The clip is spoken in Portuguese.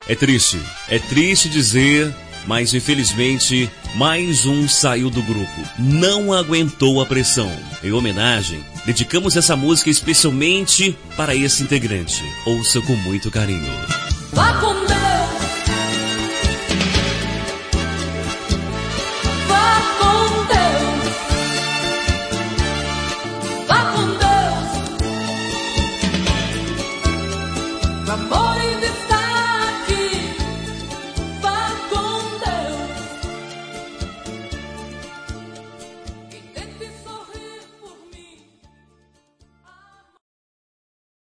É triste dizer, mas infelizmente mais um saiu do grupo. Não aguentou a pressão. Em homenagem, dedicamos essa música especialmente para esse integrante. Ouça com muito carinho.